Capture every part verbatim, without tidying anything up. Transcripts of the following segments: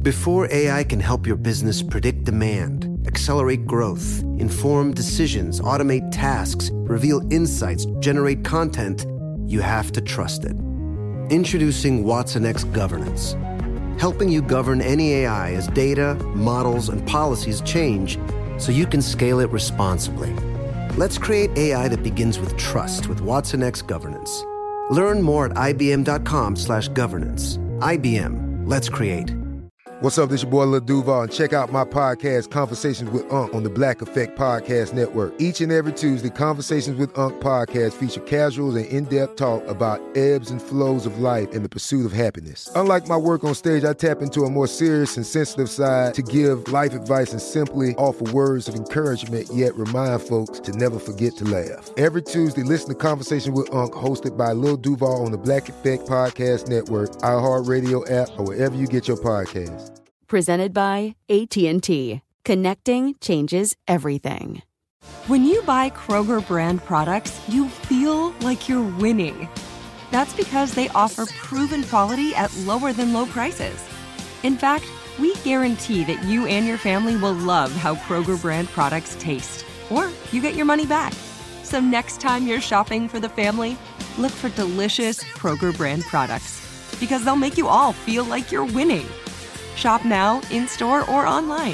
Before A I can help your business predict demand, accelerate growth, inform decisions, automate tasks, reveal insights, generate content, you have to trust it. Introducing Watson X Governance, helping you govern any A I as data, models, and policies change so you can scale it responsibly. Let's create A I that begins with trust with Watson X Governance. Learn more at ibm.com slash governance. I B M, let's create. What's up, this your boy Lil Duval, and check out my podcast, Conversations with Unc, on the Black Effect Podcast Network. Each and every Tuesday, Conversations with Unc podcast feature casuals and in-depth talk about ebbs and flows of life and the pursuit of happiness. Unlike my work on stage, I tap into a more serious and sensitive side to give life advice and simply offer words of encouragement, yet remind folks to never forget to laugh. Every Tuesday, listen to Conversation with Unc, hosted by Lil Duval on the Black Effect Podcast Network, iHeartRadio app, or wherever you get your podcasts. Presented by A T and T. Connecting changes everything. When you buy Kroger brand products, you feel like you're winning. That's because they offer proven quality at lower than low prices. In fact, we guarantee that you and your family will love how Kroger brand products taste, or you get your money back. So next time you're shopping for the family, look for delicious Kroger brand products, because they'll make you all feel like you're winning. Shop now, in-store, or online.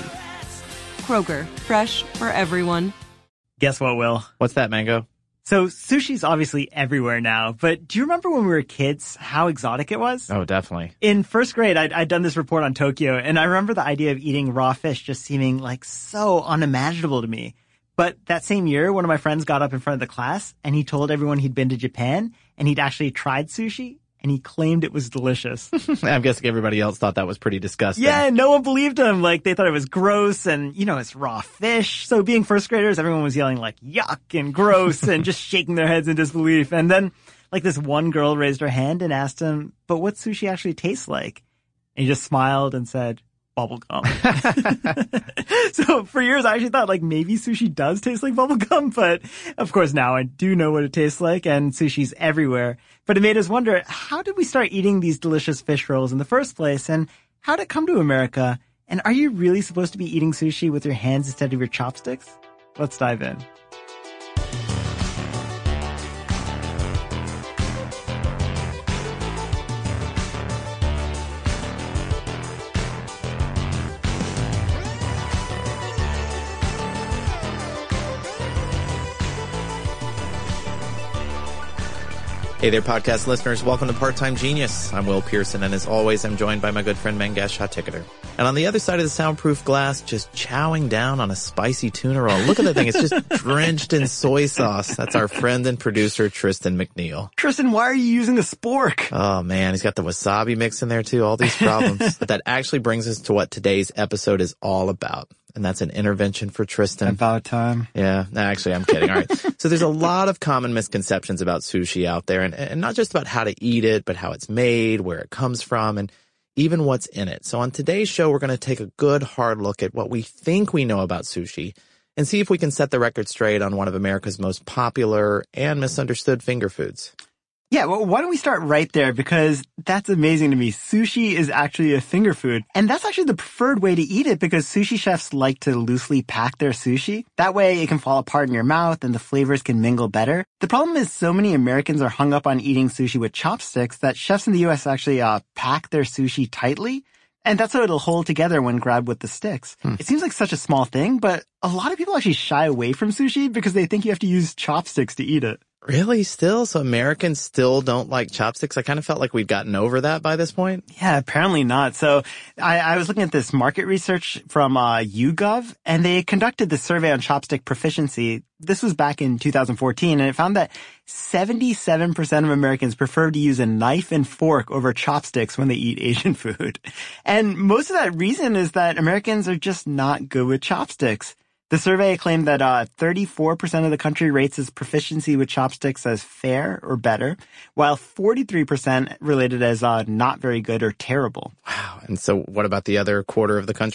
Kroger, fresh for everyone. Guess what, Will? What's that, Mango? So sushi's obviously everywhere now, but do you remember when we were kids how exotic it was? Oh, definitely. In first grade, I'd, I'd done this report on Tokyo, and I remember the idea of eating raw fish just seeming like so unimaginable to me. But that same year, one of my friends got up in front of the class, and he told everyone he'd been to Japan, and he'd actually tried sushi. And he claimed it was delicious. I'm guessing everybody else thought that was pretty disgusting. Yeah, no one believed him. Like, they thought it was gross and, you know, it's raw fish. So being first graders, everyone was yelling like, yuck and gross and just shaking their heads in disbelief. And then, like, this one girl raised her hand and asked him, but what sushi actually tastes like? And he just smiled and said, bubblegum. So for years, I actually thought, like, maybe sushi does taste like bubblegum. But, of course, now I do know what it tastes like, and sushi's everywhere. But it made us wonder, how did we start eating these delicious fish rolls in the first place? And how did it come to America? And are you really supposed to be eating sushi with your hands instead of your chopsticks? Let's dive in. Hey there, podcast listeners. Welcome to Part-Time Genius. I'm Will Pearson, and as always, I'm joined by my good friend Mangesh Hattikudur. And on the other side of the soundproof glass, just chowing down on a spicy tuna roll. Look at that thing. It's just drenched in soy sauce. That's our friend and producer, Tristan McNeil. Tristan, why are you using a spork? Oh, man. He's got the wasabi mix in there, too. All these problems. But that actually brings us to what today's episode is all about. And that's an intervention for Tristan. About time. Yeah. No, actually, I'm kidding. All right. So there's a lot of common misconceptions about sushi out there, and, and not just about how to eat it, but how it's made, where it comes from, and even what's in it. So on today's show, we're going to take a good hard look at what we think we know about sushi and see if we can set the record straight on one of America's most popular and misunderstood finger foods. Yeah, well, why don't we start right there, because that's amazing to me. Sushi is actually a finger food, and that's actually the preferred way to eat it because sushi chefs like to loosely pack their sushi. That way it can fall apart in your mouth and the flavors can mingle better. The problem is so many Americans are hung up on eating sushi with chopsticks that chefs in the U S actually uh, pack their sushi tightly. And that's how it'll hold together when grabbed with the sticks. Hmm. It seems like such a small thing, but a lot of people actually shy away from sushi because they think you have to use chopsticks to eat it. Really? Still? So Americans still don't like chopsticks? I kind of felt like we'd gotten over that by this point. Yeah, apparently not. So I, I was looking at this market research from uh, YouGov, and they conducted the survey on chopstick proficiency. This was back in two thousand fourteen, and it found that seventy-seven percent of Americans prefer to use a knife and fork over chopsticks when they eat Asian food. And most of that reason is that Americans are just not good with chopsticks. The survey claimed that uh, thirty-four percent of the country rates its proficiency with chopsticks as fair or better, while forty-three percent rated as uh, not very good or terrible. Wow. And so what about the other quarter of the country?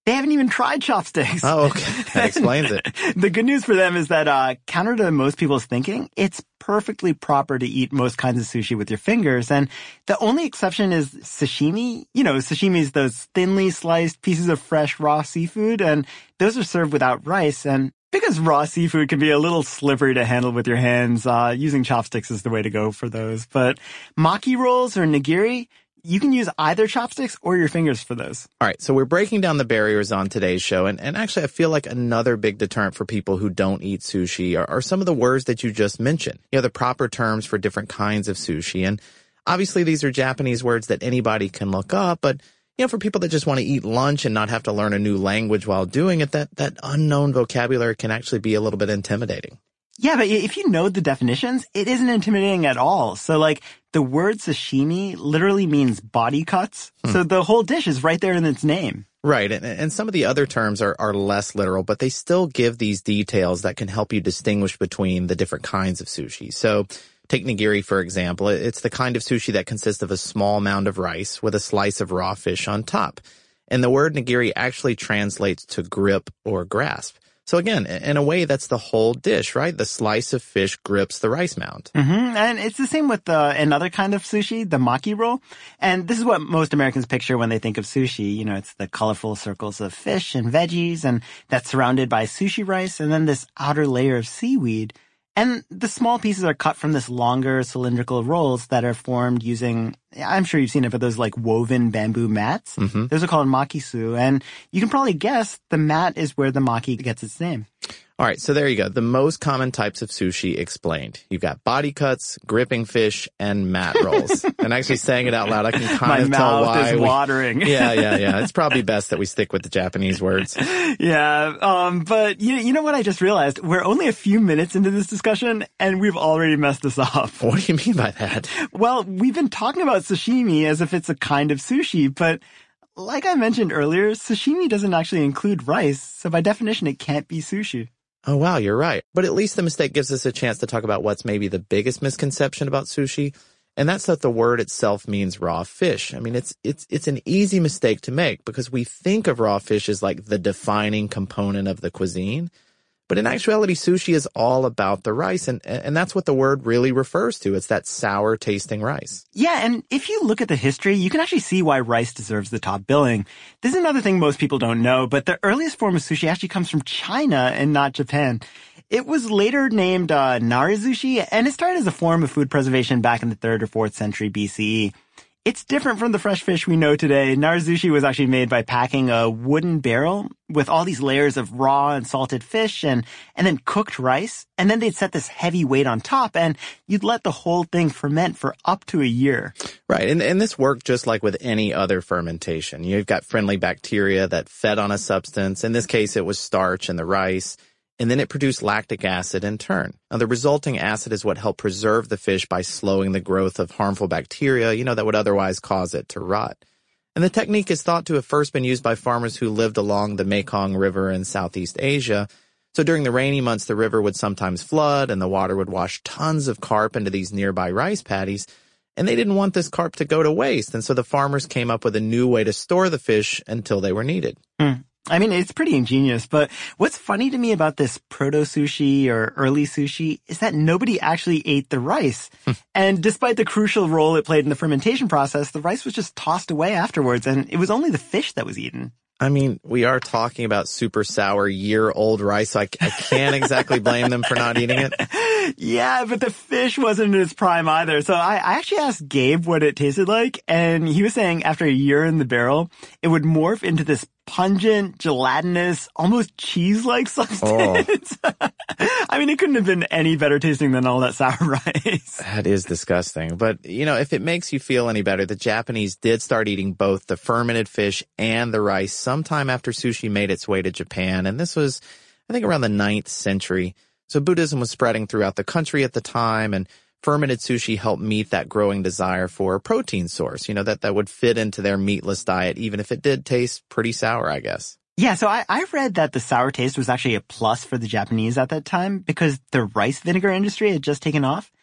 They haven't even tried chopsticks. Oh, okay. That explains it. The good news for them is that, uh, counter to most people's thinking, it's perfectly proper to eat most kinds of sushi with your fingers. And the only exception is sashimi. You know, sashimi is those thinly sliced pieces of fresh raw seafood, and those are served without rice. And because raw seafood can be a little slippery to handle with your hands, uh, using chopsticks is the way to go for those. But maki rolls or nigiri, you can use either chopsticks or your fingers for those. All right, so we're breaking down the barriers on today's show, and, and actually I feel like another big deterrent for people who don't eat sushi are, are some of the words that you just mentioned. You know, the proper terms for different kinds of sushi, and obviously these are Japanese words that anybody can look up, but you know, for people that just want to eat lunch and not have to learn a new language while doing it, that, that unknown vocabulary can actually be a little bit intimidating. Yeah, but if you know the definitions, it isn't intimidating at all. So like the word sashimi literally means body cuts. Hmm. So the whole dish is right there in its name. Right. And, and some of the other terms are, are less literal, but they still give these details that can help you distinguish between the different kinds of sushi. So take nigiri, for example. It's the kind of sushi that consists of a small mound of rice with a slice of raw fish on top. And the word nigiri actually translates to grip or grasp. So again, in a way, that's the whole dish, right? The slice of fish grips the rice mound. Mm-hmm. And it's the same with uh, another kind of sushi, the maki roll. And this is what most Americans picture when they think of sushi. You know, it's the colorful circles of fish and veggies, and that's surrounded by sushi rice, and then this outer layer of seaweed. And the small pieces are cut from this longer cylindrical rolls that are formed using, I'm sure you've seen it, but those like woven bamboo mats. Mm-hmm. Those are called makisu. And you can probably guess the mat is where the maki gets its name. All right, so there you go. The most common types of sushi explained. You've got body cuts, gripping fish, and mat rolls. And actually saying it out loud, I can kind My of tell why. My mouth is we, watering. yeah, yeah, yeah. It's probably best that we stick with the Japanese words. Yeah, um, but you, you know what I just realized? We're only a few minutes into this discussion, and we've already messed this up. What do you mean by that? Well, we've been talking about sashimi as if it's a kind of sushi, but like I mentioned earlier, sashimi doesn't actually include rice, so by definition, it can't be sushi. Oh, wow, you're right. But at least the mistake gives us a chance to talk about what's maybe the biggest misconception about sushi, and that's that the word itself means raw fish. I mean, it's it's it's an easy mistake to make because we think of raw fish as like the defining component of the cuisine. But in actuality, sushi is all about the rice, and and that's what the word really refers to. It's that sour-tasting rice. Yeah, and if you look at the history, you can actually see why rice deserves the top billing. This is another thing most people don't know, but the earliest form of sushi actually comes from China and not Japan. It was later named uh, narizushi, and it started as a form of food preservation back in the third or fourth century B C E. It's different from the fresh fish we know today. Narizushi was actually made by packing a wooden barrel with all these layers of raw and salted fish and, and then cooked rice. And then they'd set this heavy weight on top, and you'd let the whole thing ferment for up to a year. Right. And, and this worked just like with any other fermentation. You've got friendly bacteria that fed on a substance. In this case, it was starch in the rice. And then it produced lactic acid in turn. Now, the resulting acid is what helped preserve the fish by slowing the growth of harmful bacteria, you know, that would otherwise cause it to rot. And the technique is thought to have first been used by farmers who lived along the Mekong River in Southeast Asia. So during the rainy months, the river would sometimes flood and the water would wash tons of carp into these nearby rice paddies. And they didn't want this carp to go to waste. And so the farmers came up with a new way to store the fish until they were needed. Mm. I mean, it's pretty ingenious, but what's funny to me about this proto-sushi or early sushi is that nobody actually ate the rice. And despite the crucial role it played in the fermentation process, the rice was just tossed away afterwards, and it was only the fish that was eaten. I mean, we are talking about super sour year-old rice, so I, I can't exactly blame them for not eating it. Yeah, but the fish wasn't in its prime either. So I, I actually asked Gabe what it tasted like, and he was saying after a year in the barrel, it would morph into this pungent, gelatinous, almost cheese-like substance. Oh. I mean, it couldn't have been any better tasting than all that sour rice. That is disgusting. But, you know, if it makes you feel any better, the Japanese did start eating both the fermented fish and the rice sometime after sushi made its way to Japan. And this was, I think, around the ninth century. So Buddhism was spreading throughout the country at the time, and fermented sushi helped meet that growing desire for a protein source, you know, that, that would fit into their meatless diet, even if it did taste pretty sour, I guess. Yeah, so I, I read that the sour taste was actually a plus for the Japanese at that time because the rice vinegar industry had just taken off.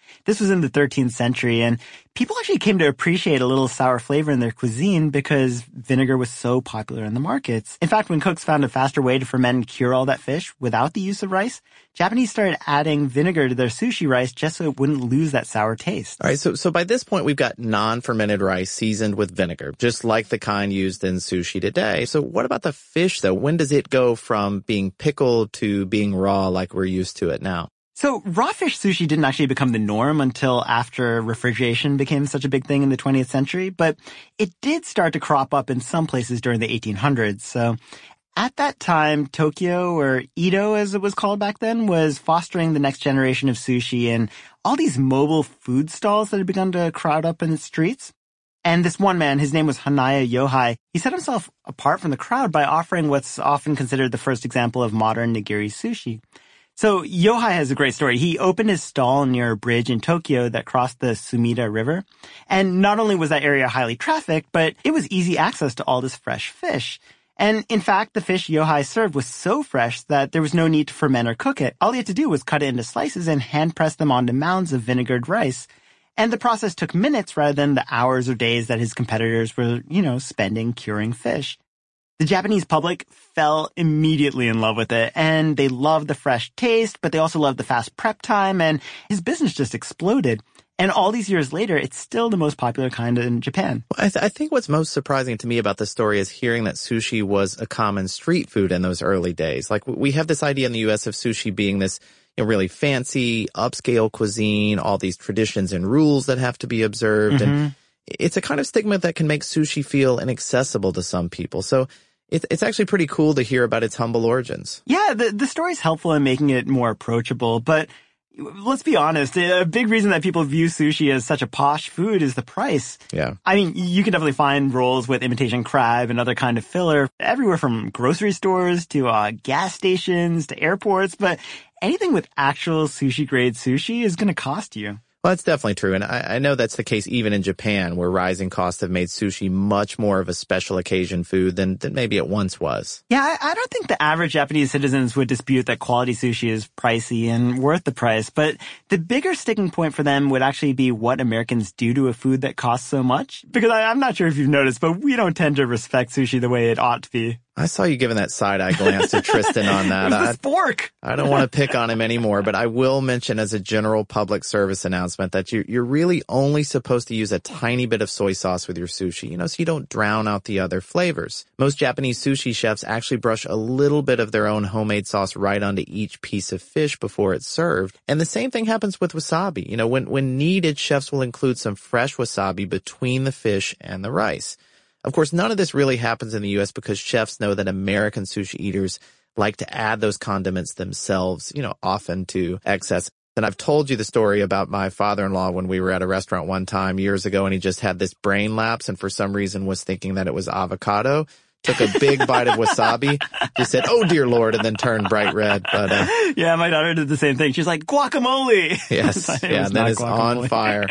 This was in the thirteenth century, and people actually came to appreciate a little sour flavor in their cuisine because vinegar was so popular in the markets. In fact, when cooks found a faster way to ferment and cure all that fish without the use of rice, Japanese started adding vinegar to their sushi rice just so it wouldn't lose that sour taste. All right, so so by this point, we've got non-fermented rice seasoned with vinegar, just like the kind used in sushi today. So what about the fish, though? When does it go from being pickled to being raw like we're used to it now? So raw fish sushi didn't actually become the norm until after refrigeration became such a big thing in the twentieth century, but it did start to crop up in some places during the eighteen hundreds. So at that time, Tokyo, or Edo as it was called back then, was fostering the next generation of sushi and all these mobile food stalls that had begun to crowd up in the streets. And this one man, his name was Hanaya Yohei, he set himself apart from the crowd by offering what's often considered the first example of modern nigiri sushi. So Yohei has a great story. He opened his stall near a bridge in Tokyo that crossed the Sumida River. And not only was that area highly trafficked, but it was easy access to all this fresh fish. And in fact, the fish Yohei served was so fresh that there was no need to ferment or cook it. All he had to do was cut it into slices and hand press them onto mounds of vinegared rice. And the process took minutes rather than the hours or days that his competitors were, you know, spending curing fish. The Japanese public fell immediately in love with it, and they loved the fresh taste, but they also loved the fast prep time, and his business just exploded. And all these years later, it's still the most popular kind in Japan. Well, I, th- I think what's most surprising to me about this story is hearing that sushi was a common street food in those early days. Like, we have this idea in the U S of sushi being this, you know, really fancy, upscale cuisine, all these traditions and rules that have to be observed. Mm-hmm. And it's a kind of stigma that can make sushi feel inaccessible to some people. So it's, it's actually pretty cool to hear about its humble origins. Yeah, the, the story's helpful in making it more approachable, but let's be honest, a big reason that people view sushi as such a posh food is the price. Yeah. I mean, you can definitely find rolls with imitation crab and other kind of filler everywhere from grocery stores to uh, gas stations to airports, but anything with actual sushi-grade sushi is going to cost you. Well, that's definitely true. And I, I know that's the case even in Japan, where rising costs have made sushi much more of a special occasion food than, than maybe it once was. Yeah, I, I don't think the average Japanese citizens would dispute that quality sushi is pricey and worth the price. But the bigger sticking point for them would actually be what Americans do to a food that costs so much. Because I, I'm not sure if you've noticed, but we don't tend to respect sushi the way it ought to be. I saw you giving that side-eye glance to Tristan on that. It was the spork. I, I don't want to pick on him anymore, but I will mention as a general public service announcement that you, you're really only supposed to use a tiny bit of soy sauce with your sushi, you know, so you don't drown out the other flavors. Most Japanese sushi chefs actually brush a little bit of their own homemade sauce right onto each piece of fish before it's served. And the same thing happens with wasabi. You know, when, when needed, chefs will include some fresh wasabi between the fish and the rice. Of course, none of this really happens in the U S because chefs know that American sushi eaters like to add those condiments themselves, you know, often to excess. And I've told you the story about my father-in-law when we were at a restaurant one time years ago, and he just had this brain lapse and for some reason was thinking that it was avocado. Took a big bite of wasabi, just said, "Oh dear Lord," and then turned bright red. But uh, yeah, my daughter did the same thing. She's like, "Guacamole." Yes, yeah, and then it's on fire.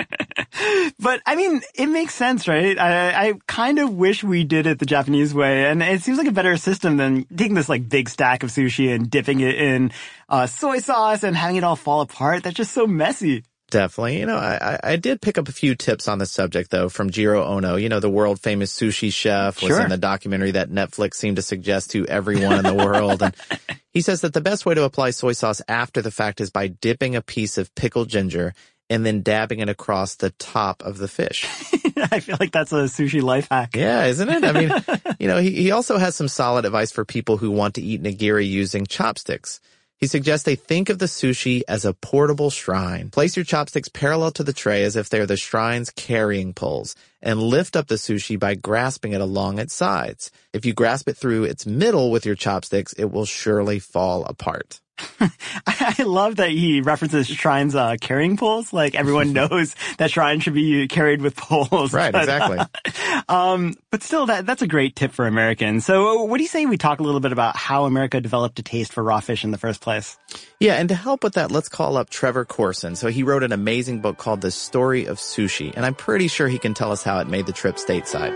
But I mean, it makes sense, right? I, I kind of wish we did it the Japanese way, and it seems like a better system than taking this like big stack of sushi and dipping it in uh, soy sauce and having it all fall apart. That's just so messy. Definitely. You know, I, I did pick up a few tips on the subject, though, from Jiro Ono. You know, the world-famous sushi chef was sure. in the documentary that Netflix seemed to suggest to everyone in the world. And he says that the best way to apply soy sauce after the fact is by dipping a piece of pickled ginger and then dabbing it across the top of the fish. I feel like that's a sushi life hack. Yeah, isn't it? I mean, you know, he, he also has some solid advice for people who want to eat nigiri using chopsticks. He suggests they think of the sushi as a portable shrine. Place your chopsticks parallel to the tray as if they're the shrine's carrying poles, and lift up the sushi by grasping it along its sides. If you grasp it through its middle with your chopsticks, it will surely fall apart. I love that he references shrines uh, carrying poles. Like everyone knows that shrine should be carried with poles. Right, but, exactly. Uh, um, but still, that that's a great tip for Americans. So what do you say we talk a little bit about how America developed a taste for raw fish in the first place? Yeah, and to help with that, let's call up Trevor Corson. So he wrote an amazing book called The Story of Sushi, and I'm pretty sure he can tell us how it made the trip stateside.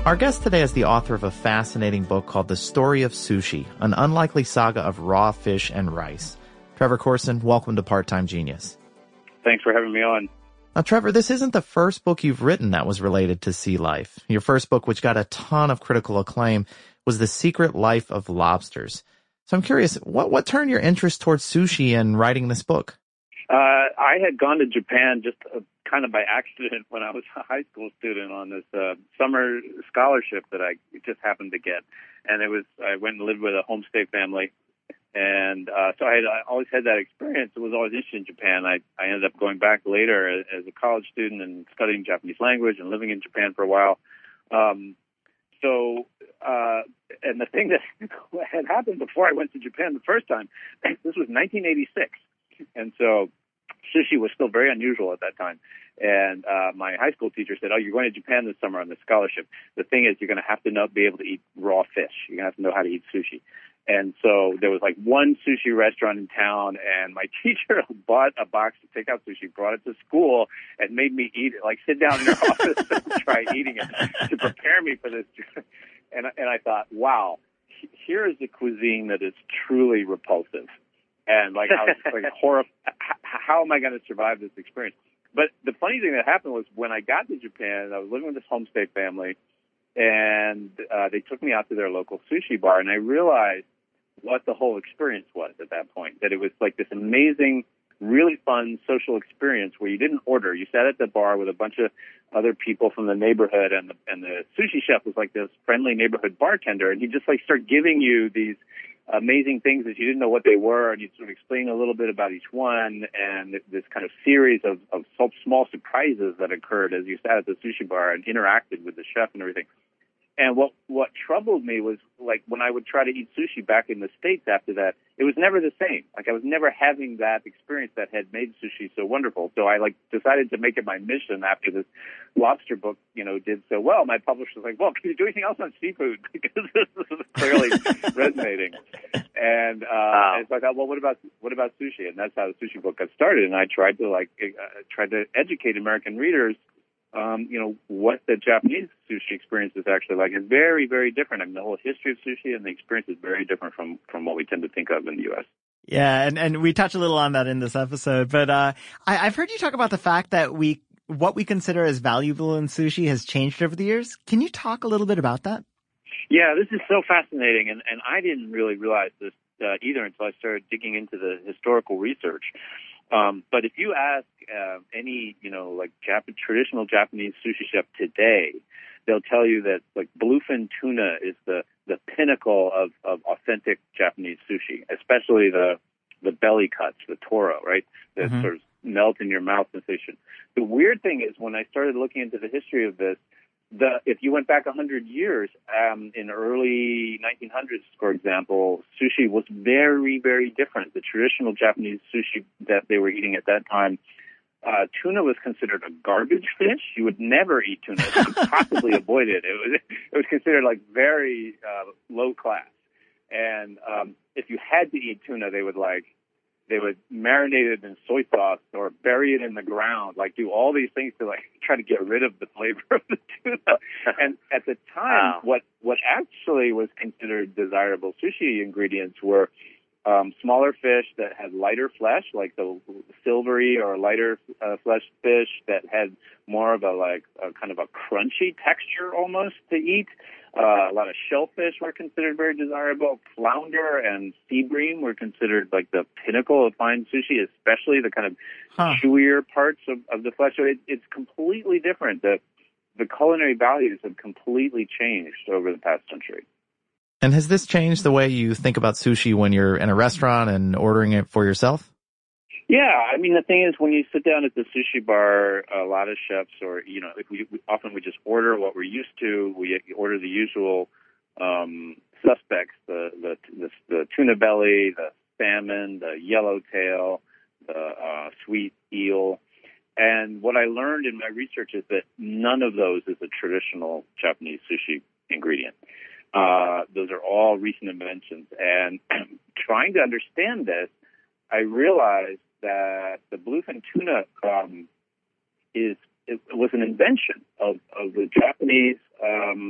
Our guest today is the author of a fascinating book called The Story of Sushi, an unlikely saga of raw fish and rice. Trevor Corson, welcome to Part-Time Genius. Thanks for having me on. Now, Trevor, this isn't the first book you've written that was related to sea life. Your first book, which got a ton of critical acclaim, was The Secret Life of Lobsters. So I'm curious, what, what turned your interest towards sushi and writing this book? Uh, I had gone to Japan just uh, kind of by accident when I was a high school student on this uh, summer scholarship that I just happened to get. And it was, I went and lived with a homestay family. And uh, so I had I always had that experience. I was always interested in Japan. I, I ended up going back later as, as a college student and studying Japanese language and living in Japan for a while. Um, so, uh, and the thing that had happened before I went to Japan the first time, this was nineteen eighty-six. And so sushi was still very unusual at that time. And uh, my high school teacher said, oh, you're going to Japan this summer on this scholarship. The thing is, you're going to have to know, be able to eat raw fish. You're going to have to know how to eat sushi. And so there was like one sushi restaurant in town, and my teacher bought a box of takeout sushi, brought it to school, and made me eat it, like sit down in her office and try eating it to prepare me for this. And, and I thought, wow, here is a cuisine that is truly repulsive. And like, I was like, horrified. How am I going to survive this experience? But the funny thing that happened was when I got to Japan, I was living with this homestay family, and uh, they took me out to their local sushi bar, and I realized what the whole experience was at that point, that it was like this amazing, really fun social experience where you didn't order. You sat at the bar with a bunch of other people from the neighborhood, and the, and the sushi chef was like this friendly neighborhood bartender, and he just like start giving you these amazing things that you didn't know what they were, and you'd sort of explain a little bit about each one, and this kind of series of, of small surprises that occurred as you sat at the sushi bar and interacted with the chef and everything. And what, what troubled me was, like, when I would try to eat sushi back in the States after that, it was never the same. Like, I was never having that experience that had made sushi so wonderful. So I, like, decided to make it my mission after this lobster book, you know, did so well. My publisher was like, well, can you do anything else on seafood? Because this is clearly resonating. And, uh, wow. and so I thought, well, what about, what about sushi? And that's how the sushi book got started. And I tried to, like, uh, tried to educate American readers, Um, you know, what the Japanese sushi experience is actually like. It's very, very different. I mean, the whole history of sushi and the experience is very different from, from what we tend to think of in the U S. Yeah, and, and we touch a little on that in this episode, but uh, I, I've heard you talk about the fact that we what we consider as valuable in sushi has changed over the years. Can you talk a little bit about that? Yeah, this is so fascinating, and, and I didn't really realize this uh, either until I started digging into the historical research. Um, but if you ask uh, any, you know, like Jap- traditional Japanese sushi chef today, they'll tell you that like bluefin tuna is the, the pinnacle of, of authentic Japanese sushi, especially the the belly cuts, the toro, right? The mm-hmm. sort of melt in your mouth sensation. The weird thing is when I started looking into the history of this, the if you went back one hundred years, um, in early nineteen hundreds, for example, sushi was very, very different. The traditional Japanese sushi that they were eating at that time, uh, tuna was considered a garbage fish. You would never eat tuna. You could possibly avoid it. It was, it was considered like very uh, low class. And um, if you had to eat tuna, they would like They would marinate it in soy sauce or bury it in the ground, like do all these things to like try to get rid of the flavor of the tuna. And at the time, wow. what what actually was considered desirable sushi ingredients were um, smaller fish that had lighter flesh, like the silvery or lighter uh, flesh fish that had more of a like a kind of a crunchy texture almost to eat. Uh, a lot of shellfish were considered very desirable. Flounder and sea bream were considered like the pinnacle of fine sushi, especially the kind of huh. chewier parts of, of the flesh. So it, it's completely different. The, the culinary values have completely changed over the past century. And has this changed the way you think about sushi when you're in a restaurant and ordering it for yourself? Yeah, I mean, the thing is, when you sit down at the sushi bar, a lot of chefs, or, you know, if we, we often we just order what we're used to. We order the usual um, suspects, the, the the the tuna belly, the salmon, the yellowtail, the uh, sweet eel. And what I learned in my research is that none of those is a traditional Japanese sushi ingredient. Uh, those are all recent inventions. And trying to understand this, I realized that the bluefin tuna um, is it was an invention of, of the Japanese um,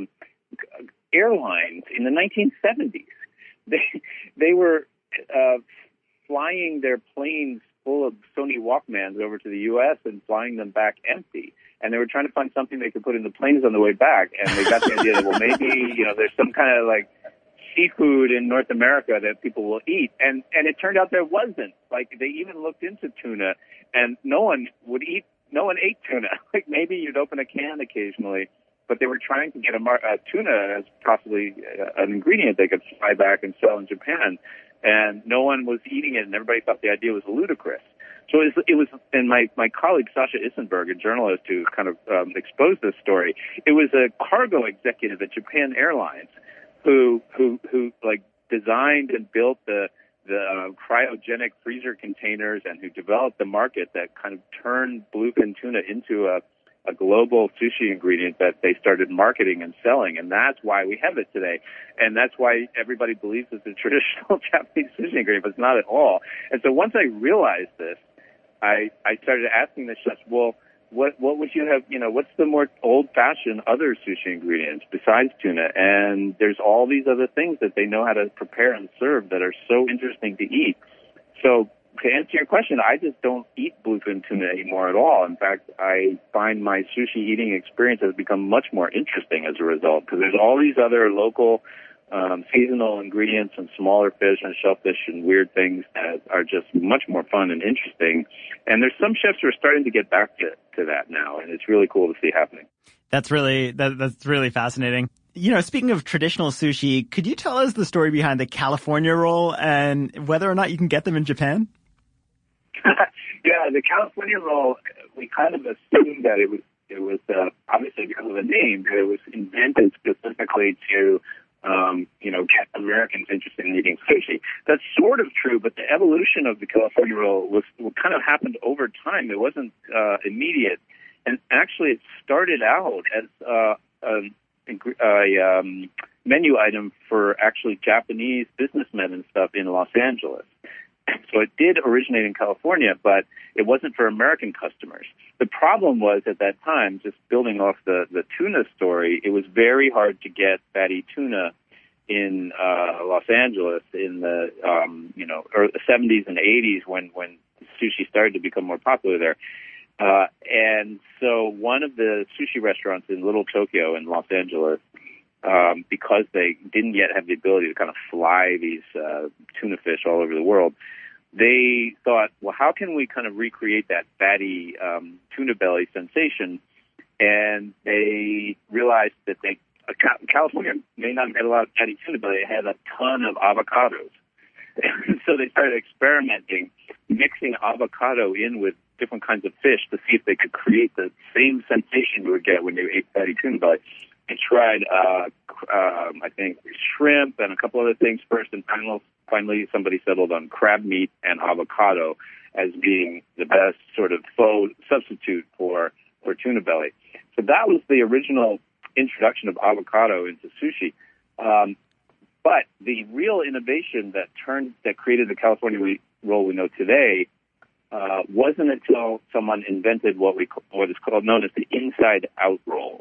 airlines in the nineteen seventies. They they were uh, flying their planes full of Sony Walkmans over to the U S and flying them back empty. And they were trying to find something they could put in the planes on the way back. And they got the idea that, well, maybe, you know, there's some kind of like seafood in North America that people will eat. And, and it turned out there wasn't. Like, they even looked into tuna, and no one would eat, no one ate tuna. Like, maybe you'd open a can occasionally, but they were trying to get a mar- uh, tuna as possibly uh, an ingredient they could fly back and sell in Japan. And no one was eating it, and everybody thought the idea was ludicrous. So it was, it was and my, my colleague Sasha Issenberg, a journalist who kind of um, exposed this story, it was a cargo executive at Japan Airlines who who who like designed and built the the uh, cryogenic freezer containers, and who developed the market that kind of turned bluefin tuna into a a global sushi ingredient that they started marketing and selling. And that's why we have it today. And that's why everybody believes it's a traditional Japanese sushi ingredient, but it's not at all. And so once I realized this, I, I started asking the chefs, well, what, what would you have, you know, what's the more old-fashioned other sushi ingredients besides tuna? And there's all these other things that they know how to prepare and serve that are so interesting to eat. So to answer your question, I just don't eat bluefin tuna anymore at all. In fact, I find my sushi eating experience has become much more interesting as a result, because there's all these other local um, seasonal ingredients and smaller fish and shellfish and weird things that are just much more fun and interesting. And there's some chefs who are starting to get back to, to that now, and it's really cool to see happening. That's really that, that's really fascinating. You know, speaking of traditional sushi, could you tell us the story behind the California roll and whether or not you can get them in Japan? Yeah, the California roll, we kind of assumed that it was, it was uh, obviously because of the name, that it was invented specifically to, um, you know, get Americans interested in eating sushi. That's sort of true, but the evolution of the California roll was what kind of happened over time. It wasn't uh, immediate. And actually, it started out as uh, a, a um, menu item for actually Japanese businessmen and stuff in Los Angeles. So it did originate in California, but it wasn't for American customers. The problem was at that time, just building off the, the tuna story, it was very hard to get fatty tuna in uh, Los Angeles in the um, you know early seventies and eighties when, when sushi started to become more popular there. Uh, and so one of the sushi restaurants in Little Tokyo in Los Angeles, um, because they didn't yet have the ability to kind of fly these uh, tuna fish all over the world, they thought, well, how can we kind of recreate that fatty um, tuna belly sensation? And they realized that they uh, California may not have had a lot of fatty tuna belly. It had a ton of avocados. And so they started experimenting, mixing avocado in with different kinds of fish to see if they could create the same sensation you would get when you ate fatty tuna belly. They tried, uh, um, I think, shrimp and a couple other things first, and finally, finally somebody settled on crab meat and avocado as being the best sort of faux substitute for, for tuna belly. So that was the original introduction of avocado into sushi. Um, but the real innovation that turned, that created the California roll we know today uh, wasn't until someone invented what we what is called known as the inside-out roll.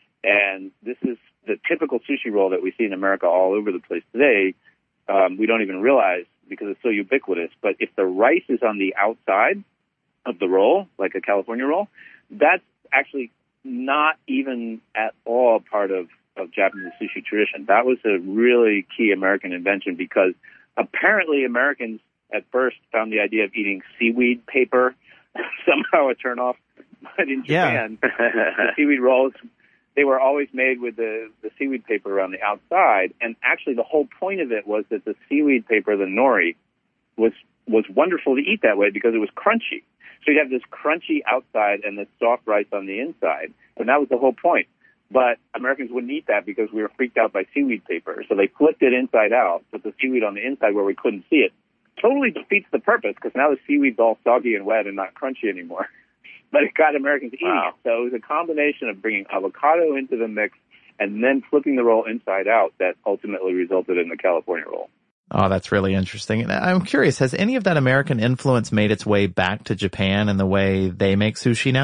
And this is the typical sushi roll that we see in America all over the place today. Um, we don't even realize because it's so ubiquitous. But if the rice is on the outside of the roll, like a California roll, that's actually not even at all part of, of Japanese sushi tradition. That was a really key American invention because apparently Americans at first found the idea of eating seaweed paper somehow a turnoff. But in Japan, yeah. the seaweed rolls, they were always made with the, the seaweed paper on the outside. And actually the whole point of it was that the seaweed paper, the nori, was was wonderful to eat that way because it was crunchy. So you'd have this crunchy outside and this soft rice on the inside. And that was the whole point. But Americans wouldn't eat that because we were freaked out by seaweed paper. So they flipped it inside out, put the seaweed on the inside where we couldn't see it. Totally defeats the purpose because now the seaweed's all soggy and wet and not crunchy anymore. But it got Americans eating wow. it. So it was a combination of bringing avocado into the mix and then flipping the roll inside out that ultimately resulted in the California roll. Oh, that's really interesting. And I'm curious, has any of that American influence made its way back to Japan in the way they make sushi now?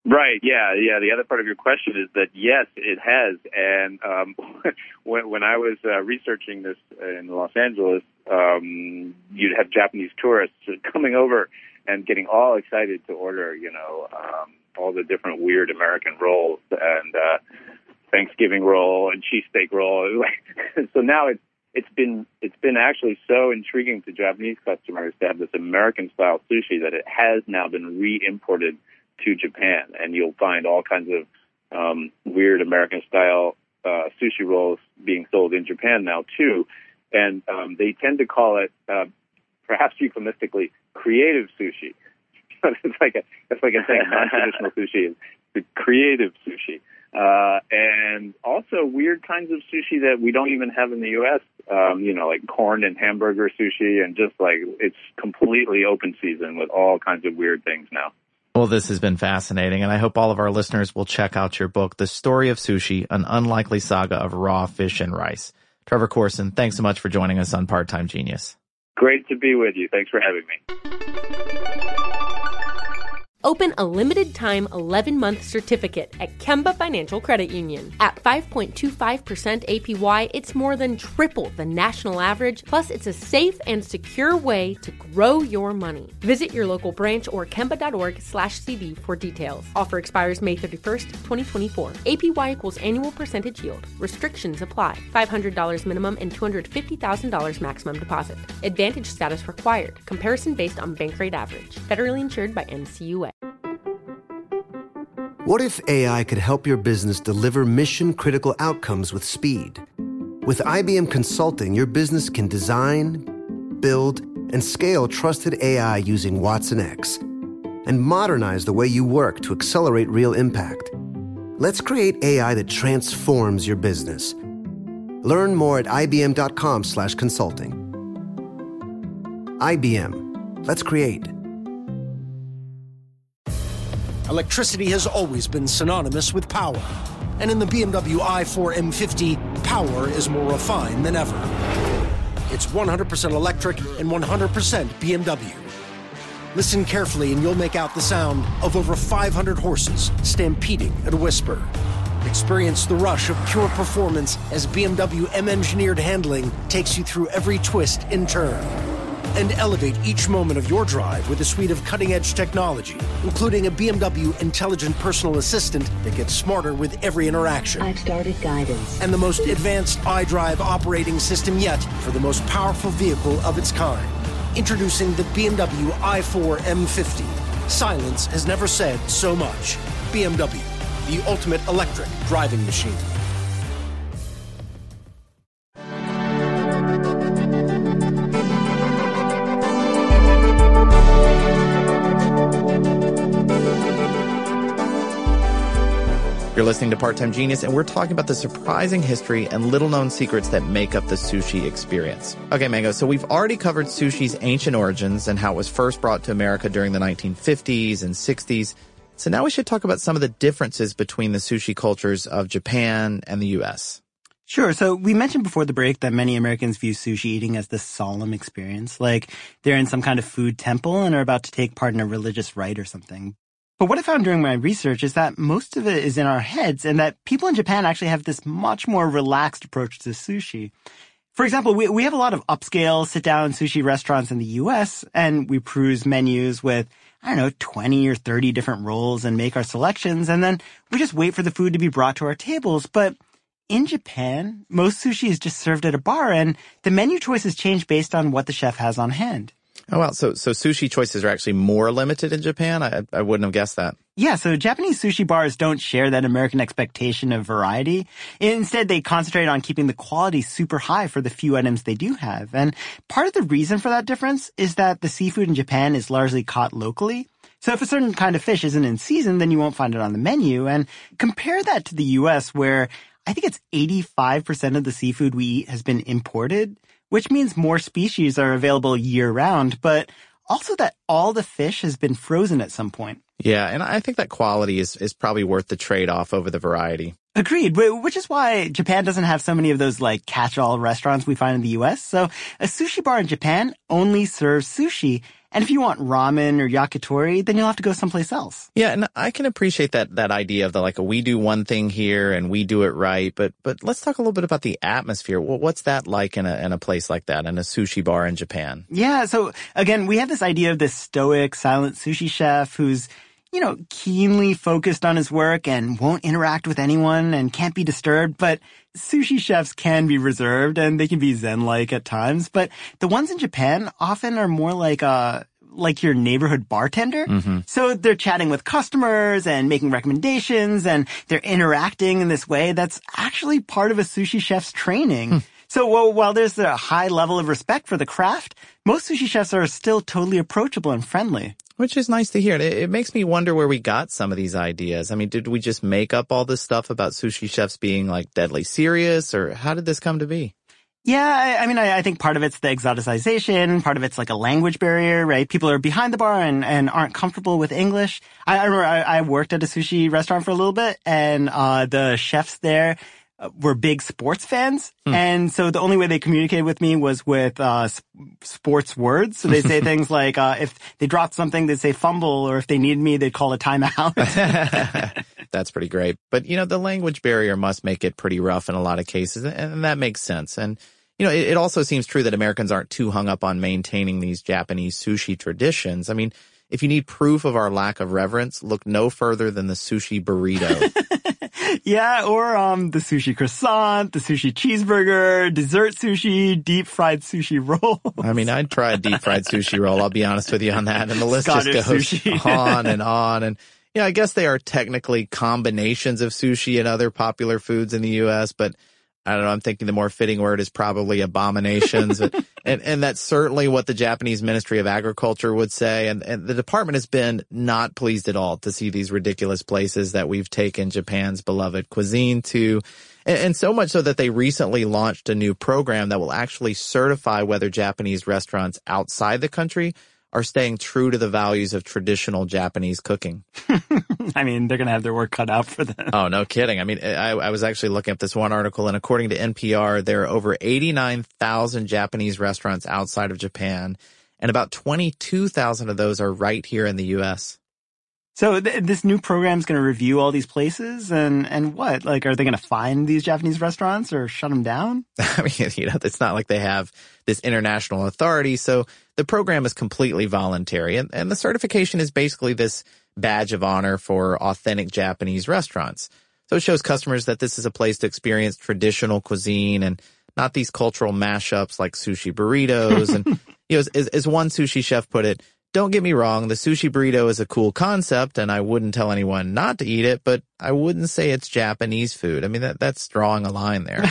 Right. Yeah. Yeah. The other part of your question is that yes, it has. And um, when when I was uh, researching this in Los Angeles, um, you'd have Japanese tourists coming over and getting all excited to order, you know, um, all the different weird American rolls and uh, Thanksgiving roll and cheesesteak roll. So now it's it's been it's been actually so intriguing to Japanese customers to have this American style sushi that it has now been re-imported to Japan, and you'll find all kinds of um, weird American-style uh, sushi rolls being sold in Japan now, too. And um, they tend to call it, uh, perhaps euphemistically, creative sushi. it's like a, it's like a saying non-traditional sushi is the creative sushi. Uh, and also weird kinds of sushi that we don't even have in the U S, um, you know, like corn and hamburger sushi, and just like it's completely open season with all kinds of weird things now. Well, this has been fascinating, and I hope all of our listeners will check out your book, The Story of Sushi, An Unlikely Saga of Raw Fish and Rice. Trevor Corson, thanks so much for joining us on Part-Time Genius. Great to be with you. Thanks for having me. Open a limited-time eleven-month certificate at Kemba Financial Credit Union. At five point two five percent A P Y, it's more than triple the national average, plus it's a safe and secure way to grow your money. Visit your local branch or kemba.org slash CD for details. Offer expires May thirty-first, twenty twenty-four. A P Y equals annual percentage yield. Restrictions apply. five hundred dollars minimum and two hundred fifty thousand dollars maximum deposit. Advantage status required. Comparison based on bank rate average. Federally insured by N C U A. What if A I could help your business deliver mission-critical outcomes with speed? With I B M Consulting, your business can design, build, and scale trusted A I using Watson X and modernize the way you work to accelerate real impact. Let's create A I that transforms your business. Learn more at ibm.com slash consulting. I B M. Let's create. Electricity has always been synonymous with power. And in the B M W i four M fifty, power is more refined than ever. It's one hundred percent electric and one hundred percent B M W. Listen carefully and you'll make out the sound of over five hundred horses stampeding at a whisper. Experience the rush of pure performance as B M W M-engineered handling takes you through every twist and turn. And elevate each moment of your drive with a suite of cutting-edge technology, including a B M W intelligent personal assistant that gets smarter with every interaction. I've started guidance. And the most advanced iDrive operating system yet for the most powerful vehicle of its kind. Introducing the B M W i four M fifty. Silence has never said so much. B M W, the ultimate electric driving machine. You're listening to Part-Time Genius, and we're talking about the surprising history and little-known secrets that make up the sushi experience. Okay, Mango, so we've already covered sushi's ancient origins and how it was first brought to America during the nineteen fifties and sixties. So now we should talk about some of the differences between the sushi cultures of Japan and the U S. Sure. So we mentioned before the break that many Americans view sushi eating as this solemn experience, like they're in some kind of food temple and are about to take part in a religious rite or something. But what I found during my research is that most of it is in our heads and that people in Japan actually have this much more relaxed approach to sushi. For example, we, we have a lot of upscale sit-down sushi restaurants in the U S, and we peruse menus with, I don't know, twenty or thirty different rolls and make our selections, and then we just wait for the food to be brought to our tables. But in Japan, most sushi is just served at a bar, and the menu choices change based on what the chef has on hand. Oh, wow. So, so sushi choices are actually more limited in Japan? I, I wouldn't have guessed that. Yeah, so Japanese sushi bars don't share that American expectation of variety. Instead, they concentrate on keeping the quality super high for the few items they do have. And part of the reason for that difference is that the seafood in Japan is largely caught locally. So if a certain kind of fish isn't in season, then you won't find it on the menu. And compare that to the U S, where I think it's eighty-five percent of the seafood we eat has been imported, which means more species are available year-round, but also that all the fish has been frozen at some point. Yeah, and I think that quality is, is probably worth the trade-off over the variety. Agreed, which is why Japan doesn't have so many of those like catch-all restaurants we find in the U S. So a sushi bar in Japan only serves sushi. And if you want ramen or yakitori, then you'll have to go someplace else. Yeah, and I can appreciate that that idea of the like we do one thing here and we do it right. But but let's talk a little bit about the atmosphere. Well, what's that like in a in a place like that, in a sushi bar in Japan? Yeah, so again, we have this idea of this stoic, silent sushi chef who's, you know, keenly focused on his work and won't interact with anyone and can't be disturbed. But sushi chefs can be reserved and they can be zen-like at times. But the ones in Japan often are more like a, like your neighborhood bartender. Mm-hmm. So they're chatting with customers and making recommendations and they're interacting in this way that's actually part of a sushi chef's training. Hmm. So well, while there's a high level of respect for the craft, most sushi chefs are still totally approachable and friendly. Which is nice to hear. It, it makes me wonder where we got some of these ideas. I mean, did we just make up all this stuff about sushi chefs being like deadly serious, or how did this come to be? Yeah, I, I mean, I, I think part of it's the exoticization, part of it's like a language barrier, right? People are behind the bar and, and aren't comfortable with English. I, I remember I, I worked at a sushi restaurant for a little bit, and uh the chefs there were big sports fans. Hmm. And so the only way they communicated with me was with uh sports words. So they say things like, uh if they dropped something, they'd say fumble, or if they needed me, they'd call a timeout. That's pretty great. But, you know, the language barrier must make it pretty rough in a lot of cases, and that makes sense. And, you know, it, it also seems true that Americans aren't too hung up on maintaining these Japanese sushi traditions. I mean, if you need proof of our lack of reverence, look no further than the sushi burrito. Yeah, or um the sushi croissant, the sushi cheeseburger, dessert sushi, deep fried sushi roll. I mean, I'd try a deep fried sushi roll, I'll be honest with you on that. And the list Scottish just goes sushi. on and on. And, yeah, I guess they are technically combinations of sushi and other popular foods in the U S, but I don't know, I'm thinking the more fitting word is probably abominations. and, and that's certainly what the Japanese Ministry of Agriculture would say. And, and the department has been not pleased at all to see these ridiculous places that we've taken Japan's beloved cuisine to. And, and so much so that they recently launched a new program that will actually certify whether Japanese restaurants outside the country are staying true to the values of traditional Japanese cooking. I mean, they're going to have their work cut out for them. Oh, no kidding. I mean, I, I was actually looking at this one article, and according to N P R, there are over eighty-nine thousand Japanese restaurants outside of Japan, and about twenty-two thousand of those are right here in the U S. So th- this new program is going to review all these places, and, and what? Like, are they going to find these Japanese restaurants or shut them down? I mean, you know, it's not like they have this international authority, so the program is completely voluntary, and, and the certification is basically this badge of honor for authentic Japanese restaurants. So it shows customers that this is a place to experience traditional cuisine and not these cultural mashups like sushi burritos. And, you know, as, as one sushi chef put it, don't get me wrong, the sushi burrito is a cool concept, and I wouldn't tell anyone not to eat it, but I wouldn't say it's Japanese food. I mean, that that's drawing a line there.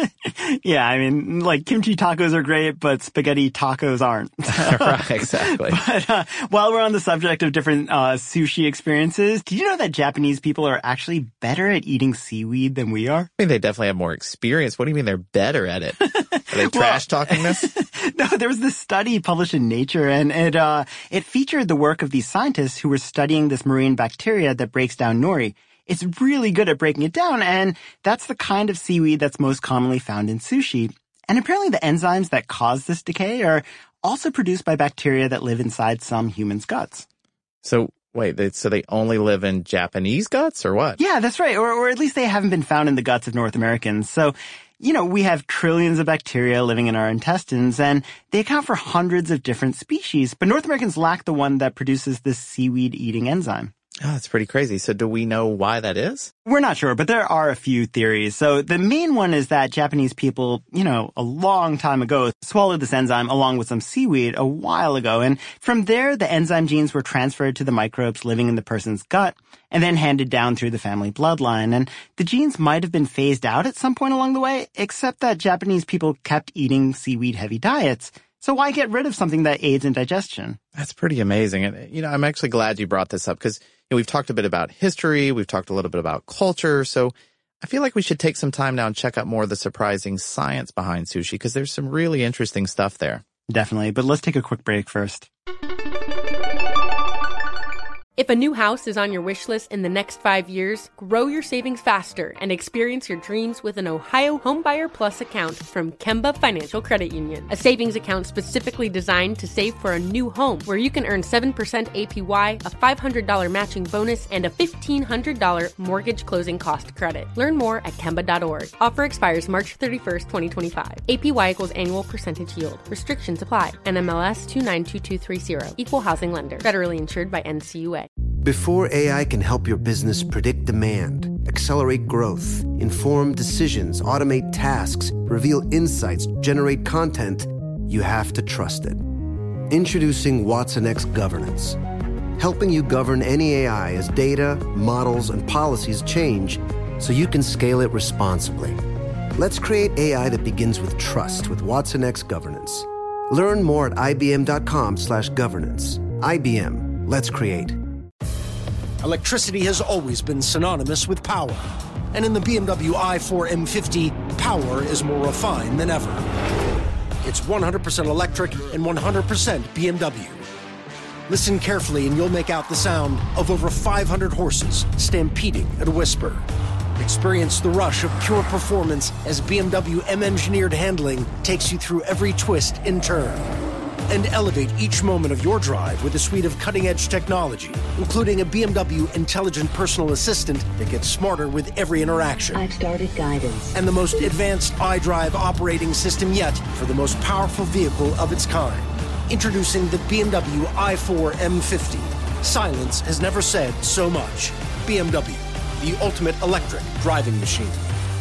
Yeah, I mean, like, kimchi tacos are great, but spaghetti tacos aren't. Right, exactly. But uh, while we're on the subject of different uh, sushi experiences, did you know that Japanese people are actually better at eating seaweed than we are? I mean, they definitely have more experience. What do you mean they're better at it? Are they trash talking this? No, there was this study published in Nature, and it uh, it featured the work of these scientists who were studying this marine bacteria that breaks down nori. It's really good at breaking it down, and that's the kind of seaweed that's most commonly found in sushi. And apparently the enzymes that cause this decay are also produced by bacteria that live inside some humans' guts. So, wait, they, so they only live in Japanese guts, or what? Yeah, that's right. Or, or at least they haven't been found in the guts of North Americans. So, you know, we have trillions of bacteria living in our intestines, and they account for hundreds of different species. But North Americans lack the one that produces this seaweed-eating enzyme. Oh, that's pretty crazy. So do we know why that is? We're not sure, but there are a few theories. So the main one is that Japanese people, you know, a long time ago swallowed this enzyme along with some seaweed a while ago. And from there, the enzyme genes were transferred to the microbes living in the person's gut and then handed down through the family bloodline. And the genes might have been phased out at some point along the way, except that Japanese people kept eating seaweed-heavy diets. So why get rid of something that aids in digestion? That's pretty amazing. And, you know, I'm actually glad you brought this up because, you know, we've talked a bit about history. We've talked a little bit about culture. So I feel like we should take some time now and check out more of the surprising science behind sushi because there's some really interesting stuff there. Definitely. But let's take a quick break first. If If a new house is on your wish list in the next five years, grow your savings faster and experience your dreams with an Ohio Homebuyer Plus account from Kemba Financial Credit Union. A savings account specifically designed to save for a new home, where you can earn seven percent A P Y, a five hundred dollars matching bonus, and a fifteen hundred dollars mortgage closing cost credit. Learn more at Kemba dot org. Offer expires March thirty-first, twenty twenty-five. A P Y equals annual percentage yield. Restrictions apply. N M L S two nine two two three zero. Equal housing lender. Federally insured by N C U A. Before A I can help your business predict demand, accelerate growth, inform decisions, automate tasks, reveal insights, generate content, you have to trust it. Introducing Watson X Governance, helping you govern any A I as data, models, and policies change so you can scale it responsibly. Let's create A I that begins with trust with Watson X Governance. Learn more at ibm.com slash governance. I B M. Let's create. Electricity has always been synonymous with power. And in the B M W i four M fifty, power is more refined than ever. It's one hundred percent electric and one hundred percent B M W. Listen carefully and you'll make out the sound of over five hundred horses stampeding at a whisper. Experience the rush of pure performance as B M W M-engineered handling takes you through every twist and turn. And elevate each moment of your drive with a suite of cutting-edge technology, including a B M W intelligent personal assistant that gets smarter with every interaction. I've started guidance. And the most advanced iDrive operating system yet for the most powerful vehicle of its kind. Introducing the B M W i four M fifty. Silence has never said so much. B M W, the ultimate electric driving machine.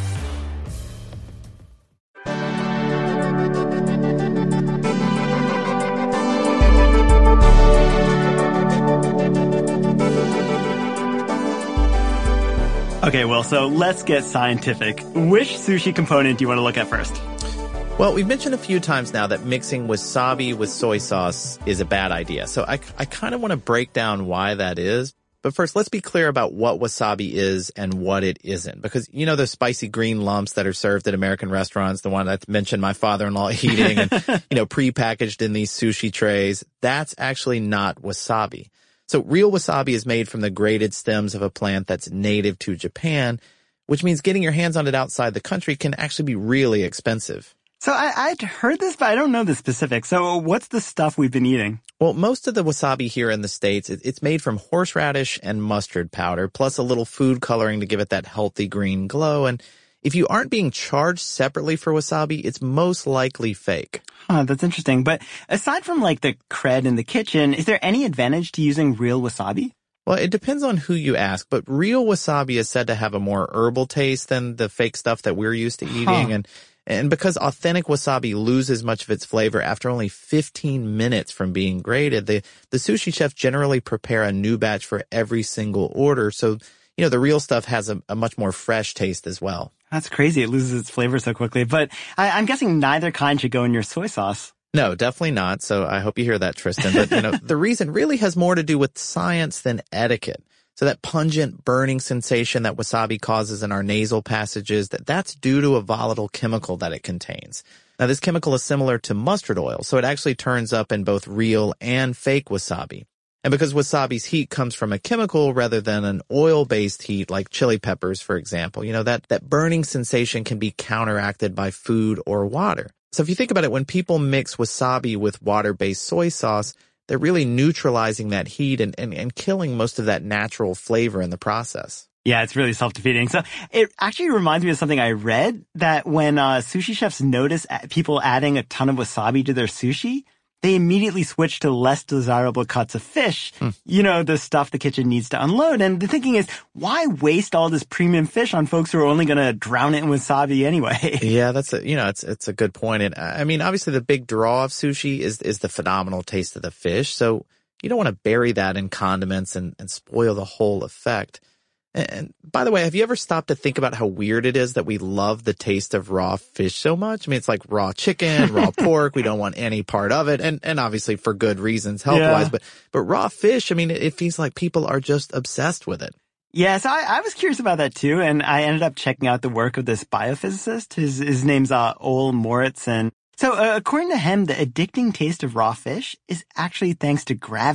Okay, well, so let's get scientific. Which sushi component do you want to look at first? Well, we've mentioned a few times now that mixing wasabi with soy sauce is a bad idea. So I, I kind of want to break down why that is. But first, let's be clear about what wasabi is and what it isn't. Because, you know, those spicy green lumps that are served at American restaurants, the one I mentioned my father-in-law eating and, you know, prepackaged in these sushi trays, that's actually not wasabi. So real wasabi is made from the grated stems of a plant that's native to Japan, which means getting your hands on it outside the country can actually be really expensive. So I, I'd heard this, but I don't know the specifics. So what's the stuff we've been eating? Well, most of the wasabi here in the States, it, it's made from horseradish and mustard powder, plus a little food coloring to give it that healthy green glow. And if you aren't being charged separately for wasabi, it's most likely fake. Huh, that's interesting. But aside from like the cred in the kitchen, is there any advantage to using real wasabi? Well, it depends on who you ask, but real wasabi is said to have a more herbal taste than the fake stuff that we're used to eating. Huh. And and because authentic wasabi loses much of its flavor after only fifteen minutes from being grated, the, the sushi chefs generally prepare a new batch for every single order. So, you know, the real stuff has a, a much more fresh taste as well. That's crazy. It loses its flavor so quickly. But I, I'm guessing neither kind should go in your soy sauce. No, definitely not. So I hope you hear that, Tristan. But, you know, the reason really has more to do with science than etiquette. So that pungent burning sensation that wasabi causes in our nasal passages, that that's due to a volatile chemical that it contains. Now, this chemical is similar to mustard oil, so it actually turns up in both real and fake wasabi. And because wasabi's heat comes from a chemical rather than an oil-based heat like chili peppers, for example, you know, that, that burning sensation can be counteracted by food or water. So if you think about it, when people mix wasabi with water-based soy sauce, they're really neutralizing that heat and, and, and killing most of that natural flavor in the process. Yeah, it's really self-defeating. So it actually reminds me of something I read, that when uh, sushi chefs notice people adding a ton of wasabi to their sushi, they immediately switch to less desirable cuts of fish, hmm. you know, the stuff the kitchen needs to unload. And the thinking is, why waste all this premium fish on folks who are only going to drown it in wasabi anyway? Yeah, that's a, you know, it's, it's a good point. And I mean, obviously the big draw of sushi is, is the phenomenal taste of the fish. So you don't want to bury that in condiments and, and spoil the whole effect. And by the way, have you ever stopped to think about how weird it is that we love the taste of raw fish so much? I mean, it's like raw chicken, raw pork. We don't want any part of it. And, and obviously for good reasons, health-wise. Yeah. But, but raw fish, I mean, it, it feels like people are just obsessed with it. Yeah, so I, I was curious about that too. And I ended up checking out the work of this biophysicist. His, his name's uh, Ole Moritzen. So uh, according to him, the addicting taste of raw fish is actually thanks to gravity.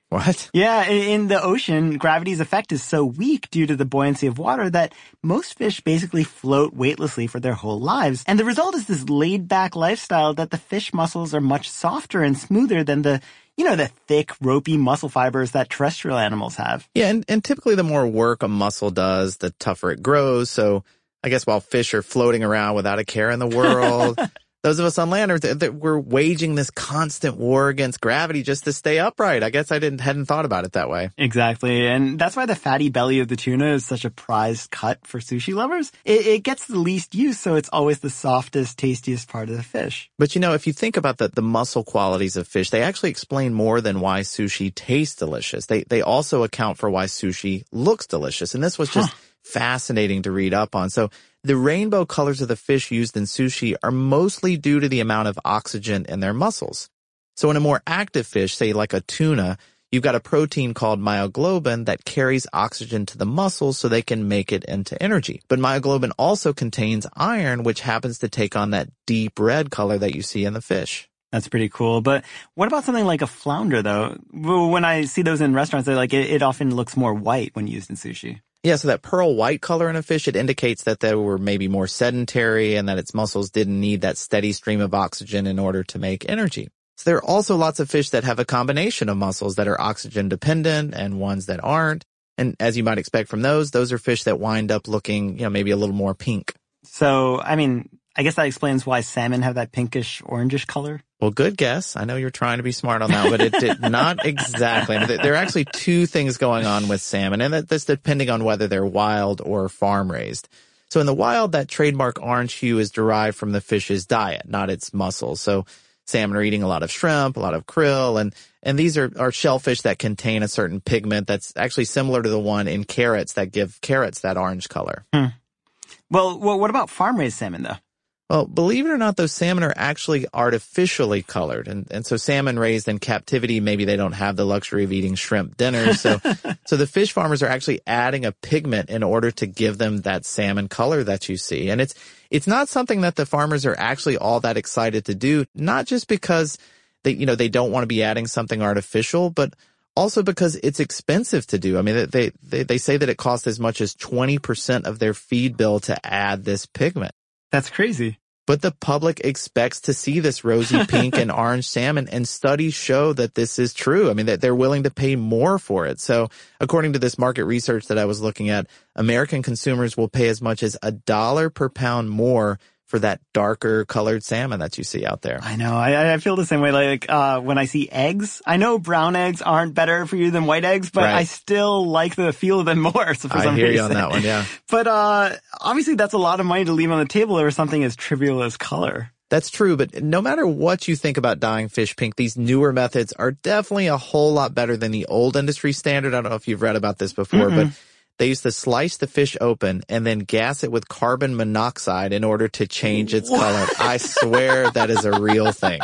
What? Yeah, in the ocean, gravity's effect is so weak due to the buoyancy of water that most fish basically float weightlessly for their whole lives. And the result is this laid-back lifestyle that the fish muscles are much softer and smoother than the, you know, the thick, ropey muscle fibers that terrestrial animals have. Yeah, and, and typically the more work a muscle does, the tougher it grows. So I guess while fish are floating around without a care in the world, those of us on land, are th- th- we're waging this constant war against gravity just to stay upright. I guess I didn't hadn't thought about it that way. Exactly, and that's why the fatty belly of the tuna is such a prized cut for sushi lovers. It, it gets the least use, so it's always the softest, tastiest part of the fish. But you know, if you think about the, the muscle qualities of fish, they actually explain more than why sushi tastes delicious. They they also account for why sushi looks delicious, and this was just huh. fascinating to read up on. So the rainbow colors of the fish used in sushi are mostly due to the amount of oxygen in their muscles. So in a more active fish, say like a tuna, you've got a protein called myoglobin that carries oxygen to the muscles so they can make it into energy. But myoglobin also contains iron, which happens to take on that deep red color that you see in the fish. That's pretty cool. But what about something like a flounder, though? When I see those in restaurants, they're like, it, it often looks more white when used in sushi. Yeah, so that pearl white color in a fish, it indicates that they were maybe more sedentary and that its muscles didn't need that steady stream of oxygen in order to make energy. So there are also lots of fish that have a combination of muscles that are oxygen dependent and ones that aren't. And as you might expect from those, those are fish that wind up looking, you know, maybe a little more pink. So, I mean, I guess that explains why salmon have that pinkish, orangish color. Well, good guess. I know you're trying to be smart on that, but it did not exactly. There are actually two things going on with salmon, and that's depending on whether they're wild or farm-raised. So in the wild, that trademark orange hue is derived from the fish's diet, not its muscles. So salmon are eating a lot of shrimp, a lot of krill, and, and these are, are shellfish that contain a certain pigment that's actually similar to the one in carrots that give carrots that orange color. Hmm. Well, well, what about farm-raised salmon, though? Well, believe it or not, those salmon are actually artificially colored. And, and so salmon raised in captivity, maybe they don't have the luxury of eating shrimp dinners. So, so the fish farmers are actually adding a pigment in order to give them that salmon color that you see. And it's, it's not something that the farmers are actually all that excited to do, not just because they, you know, they don't want to be adding something artificial, but also because it's expensive to do. I mean, they, they, they say that it costs as much as twenty percent of their feed bill to add this pigment. That's crazy. But the public expects to see this rosy pink and orange salmon, and studies show that this is true. I mean, that they're willing to pay more for it. So according to this market research that I was looking at, American consumers will pay as much as a dollar per pound more for that darker colored salmon that you see out there. I know. I, I feel the same way. Like, uh, when I see eggs, I know brown eggs aren't better for you than white eggs, but right. I still like the feel of them more. So for I some hear reason. you on that one, yeah. But, uh, obviously that's a lot of money to leave on the table over something as trivial as color. That's true, but no matter what you think about dyeing fish pink, these newer methods are definitely a whole lot better than the old industry standard. I don't know if you've read about this before, mm-hmm. but they used to slice the fish open and then gas it with carbon monoxide in order to change its what? color. I swear that is a real thing.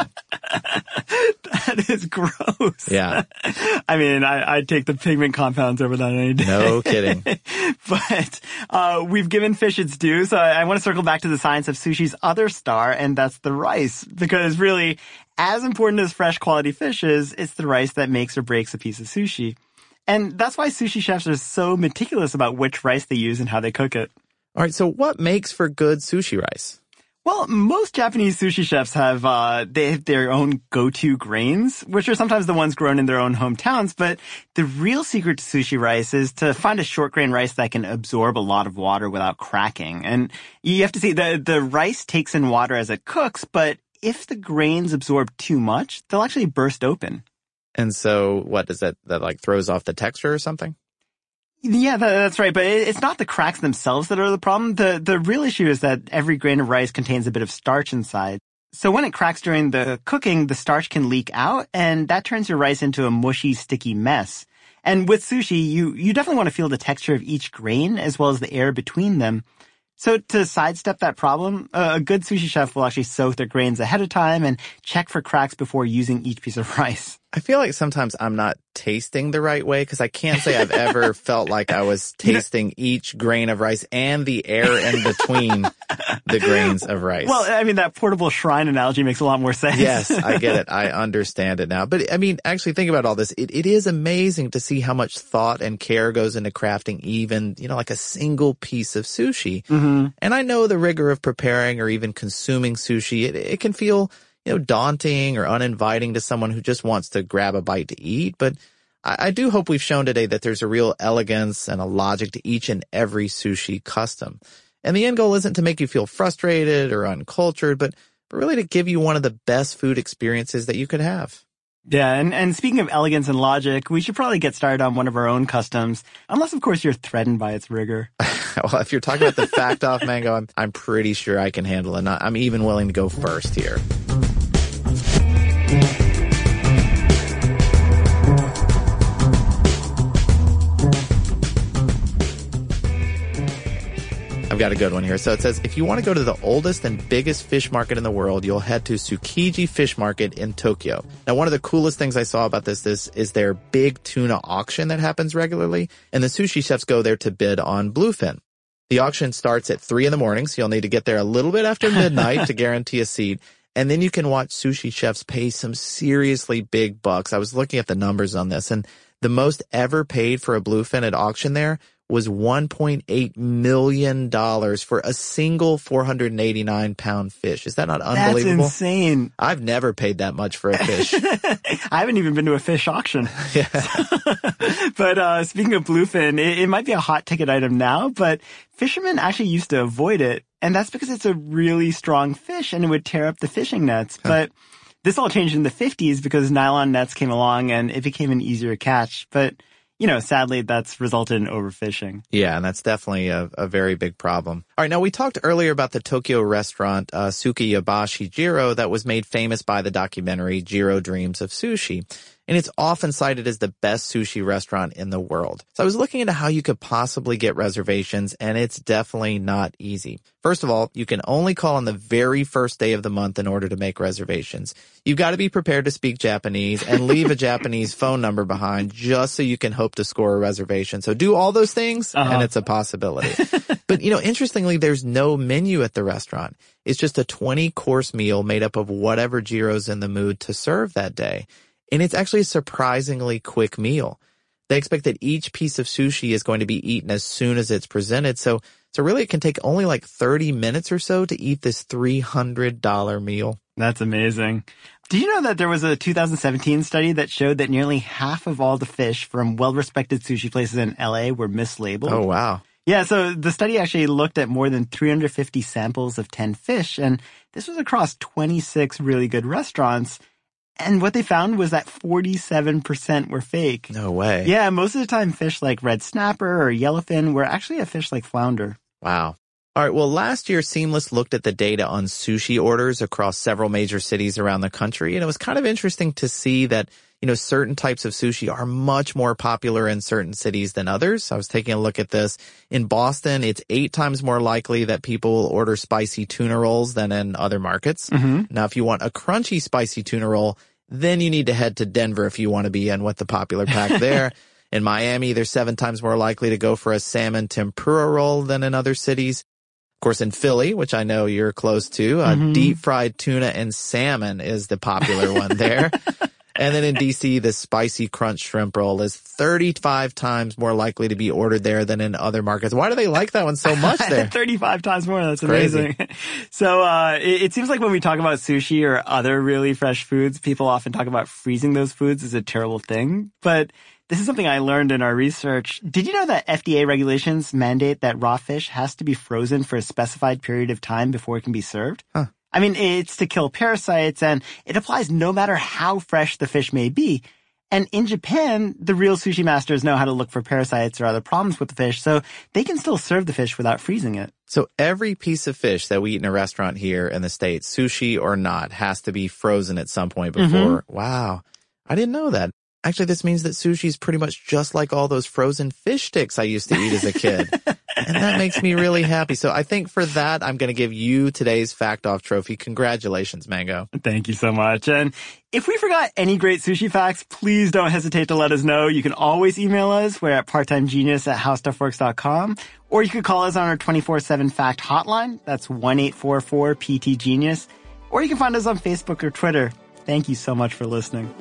That is gross. Yeah. I mean, I, I'd take the pigment compounds over that any day. No kidding. But uh we've given fish its due, so I, I want to circle back to the science of sushi's other star, and that's the rice. Because really, as important as fresh quality fish is, it's the rice that makes or breaks a piece of sushi. And that's why sushi chefs are so meticulous about which rice they use and how they cook it. All right, so what makes for good sushi rice? Well, most Japanese sushi chefs have, uh, they have their own go-to grains, which are sometimes the ones grown in their own hometowns. But the real secret to sushi rice is to find a short grain rice that can absorb a lot of water without cracking. And you have to see, the, the rice takes in water as it cooks, but if the grains absorb too much, they'll actually burst open. And so what does that, that like throws off the texture or something? Yeah, that, that's right. But it, it's not the cracks themselves that are the problem. The, the real issue is that every grain of rice contains a bit of starch inside. So when it cracks during the cooking, the starch can leak out, and that turns your rice into a mushy, sticky mess. And with sushi, you, you definitely want to feel the texture of each grain as well as the air between them. So to sidestep that problem, a good sushi chef will actually soak their grains ahead of time and check for cracks before using each piece of rice. I feel like sometimes I'm not tasting the right way because I can't say I've ever felt like I was tasting each grain of rice and the air in between the grains of rice. Well, I mean, that portable shrine analogy makes a lot more sense. Yes, I get it. I understand it now. But I mean, actually think about all this. It, it is amazing to see how much thought and care goes into crafting even, you know, like a single piece of sushi. Mm-hmm. And I know the rigor of preparing or even consuming sushi, it, it can feel, you know, daunting or uninviting to someone who just wants to grab a bite to eat. But I, I do hope we've shown today that there's a real elegance and a logic to each and every sushi custom. And the end goal isn't to make you feel frustrated or uncultured, but, but really to give you one of the best food experiences that you could have. Yeah, and, and speaking of elegance and logic, we should probably get started on one of our own customs, unless, of course, you're threatened by its rigor. Well, if you're talking about the fact-off mango, I'm, I'm pretty sure I can handle it. I'm even willing to go first here. I've got a good one here. So it says, if you want to go to the oldest and biggest fish market in the world, you'll head to Tsukiji Fish Market in Tokyo. Now, one of the coolest things I saw about this, this is their big tuna auction that happens regularly, and the sushi chefs go there to bid on bluefin. The auction starts at three in the morning, so you'll need to get there a little bit after midnight to guarantee a seat. And then you can watch sushi chefs pay some seriously big bucks. I was looking at the numbers on this, and the most ever paid for a bluefin at auction there was one point eight million dollars for a single four hundred eighty-nine pound fish. Is that not unbelievable? That's insane. I've never paid that much for a fish. I haven't even been to a fish auction. Yeah. But uh speaking of bluefin, it, it might be a hot ticket item now, but fishermen actually used to avoid it. And that's because it's a really strong fish and it would tear up the fishing nets. Huh. But this all changed in the fifties because nylon nets came along and it became an easier catch. But you know, sadly, that's resulted in overfishing. Yeah, and that's definitely a, a very big problem. All right, now we talked earlier about the Tokyo restaurant uh, Sukiyabashi Jiro that was made famous by the documentary Jiro Dreams of Sushi. And it's often cited as the best sushi restaurant in the world. So I was looking into how you could possibly get reservations, and it's definitely not easy. First of all, you can only call on the very first day of the month in order to make reservations. You've got to be prepared to speak Japanese and leave a Japanese phone number behind just so you can hope to score a reservation. So do all those things, uh-huh. and it's a possibility. But, you know, interestingly, there's no menu at the restaurant. It's just a twenty-course meal made up of whatever Jiro's in the mood to serve that day. And it's actually a surprisingly quick meal. They expect that each piece of sushi is going to be eaten as soon as it's presented. So, so really it can take only like thirty minutes or so to eat this three hundred dollars meal. That's amazing. Did you know that there was a two thousand seventeen study that showed that nearly half of all the fish from well-respected sushi places in L A were mislabeled? Oh, wow. Yeah, so the study actually looked at more than three hundred fifty samples of ten fish, and this was across twenty-six really good restaurants. And what they found was that forty-seven percent were fake. No way. Yeah, most of the time fish like red snapper or yellowfin were actually a fish like flounder. Wow. All right, well, last year, Seamless looked at the data on sushi orders across several major cities around the country, and it was kind of interesting to see that, you know, certain types of sushi are much more popular in certain cities than others. I was taking a look at this. In Boston, it's eight times more likely that people will order spicy tuna rolls than in other markets. Mm-hmm. Now, if you want a crunchy spicy tuna roll, then you need to head to Denver if you want to be in with the popular pack there. In Miami, they're seven times more likely to go for a salmon tempura roll than in other cities. Of course, in Philly, which I know you're close to, uh, mm-hmm. deep-fried tuna and salmon is the popular one there. And then in D C, the spicy crunch shrimp roll is thirty-five times more likely to be ordered there than in other markets. Why do they like that one so much there? thirty-five times more. That's Crazy. Amazing. So uh it, it seems like when we talk about sushi or other really fresh foods, people often talk about freezing those foods as a terrible thing. But this is something I learned in our research. Did you know that F D A regulations mandate that raw fish has to be frozen for a specified period of time before it can be served? Huh. I mean, it's to kill parasites, and it applies no matter how fresh the fish may be. And in Japan, the real sushi masters know how to look for parasites or other problems with the fish, so they can still serve the fish without freezing it. So every piece of fish that we eat in a restaurant here in the States, sushi or not, has to be frozen at some point before. Mm-hmm. Wow. I didn't know that. Actually, this means that sushi is pretty much just like all those frozen fish sticks I used to eat as a kid. And that makes me really happy. So I think for that, I'm going to give you today's Fact Off trophy. Congratulations, Mango. Thank you so much. And if we forgot any great sushi facts, please don't hesitate to let us know. You can always email us. We're at parttimegenius at howstuffworks dot com. Or you could call us on our twenty-four seven fact hotline. That's one eight four four P T Genius. Or you can find us on Facebook or Twitter. Thank you so much for listening.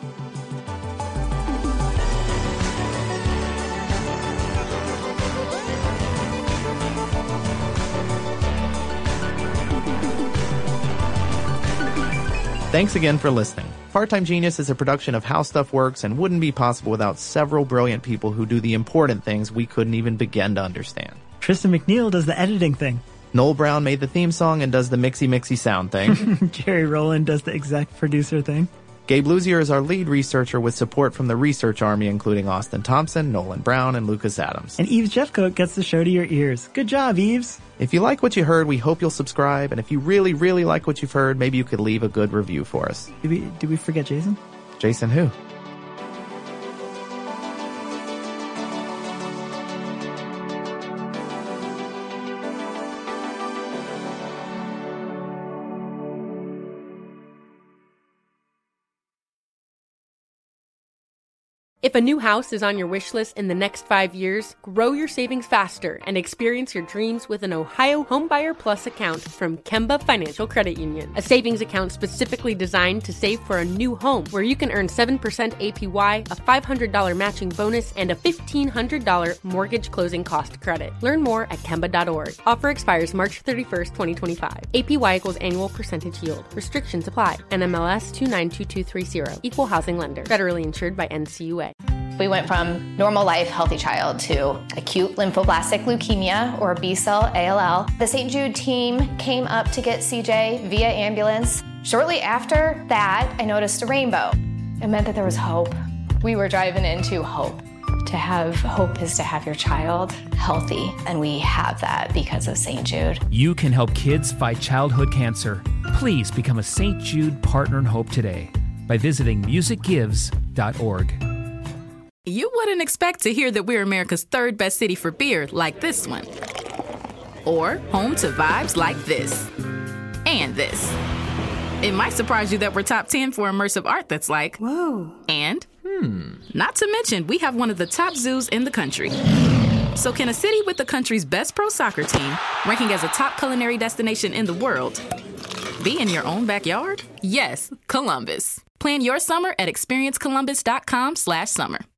Thanks again for listening. Part-Time Genius is a production of How Stuff Works and wouldn't be possible without several brilliant people who do the important things we couldn't even begin to understand. Tristan McNeil does the editing thing. Noel Brown made the theme song and does the mixy mixy sound thing. Jerry Rowland does the exec producer thing. Gabe Luzier is our lead researcher with support from the research army, including Austin Thompson, Nolan Brown, and Lucas Adams. And Eves Jeffcoat gets the show to your ears. Good job, Eves. If you like what you heard, we hope you'll subscribe. And if you really, really like what you've heard, maybe you could leave a good review for us. Did we, did we forget Jason? Jason who? If a new house is on your wish list in the next five years, grow your savings faster and experience your dreams with an Ohio Homebuyer Plus account from Kemba Financial Credit Union. A savings account specifically designed to save for a new home where you can earn seven percent A P Y, a five hundred dollars matching bonus, and a fifteen hundred dollars mortgage closing cost credit. Learn more at Kemba dot org. Offer expires March thirty-first, twenty twenty-five. A P Y equals annual percentage yield. Restrictions apply. N M L S two nine two two three zero. Equal housing lender. Federally insured by N C U A. We went from normal life, healthy child to acute lymphoblastic leukemia, or B-cell A L L. The Saint Jude team came up to get C J via ambulance. Shortly after that, I noticed a rainbow. It meant that there was hope. We were driving into hope. To have hope is to have your child healthy, and we have that because of Saint Jude. You can help kids fight childhood cancer. Please become a Saint Jude Partner in Hope today by visiting music gives dot org. You wouldn't expect to hear that we're America's third best city for beer like this one. Or home to vibes like this. And this. It might surprise you that we're top ten for immersive art that's like, whoa. And, hmm, not to mention, we have one of the top zoos in the country. So can a city with the country's best pro soccer team, ranking as a top culinary destination in the world, be in your own backyard? Yes, Columbus. Plan your summer at experience columbus dot com slash summer.